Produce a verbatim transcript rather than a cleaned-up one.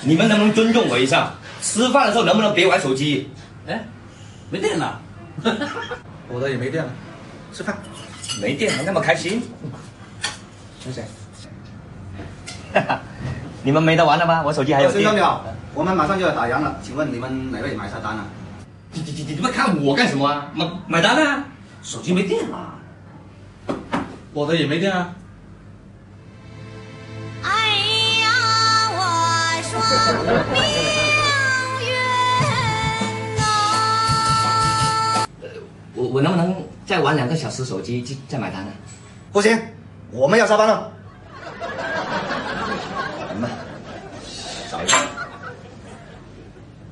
你们能不能尊重我一下？吃饭的时候能不能别玩手机？ 哎，没电了， 我的也没电了，吃饭。 没电还那么开心？ 谢谢。 哈哈，你们没得玩了吗？我手机还有电。 孙教了，我们马上就要打烊了，请问你们哪位买菜单了？ 你你你你们看我干什么啊？买买单啊！ 手机没电了， 我的也没电啊。 哎呀，我说命运呐！ 我我能不能再玩两个小时手机，再再买单呢？ 不行，我们要下班了。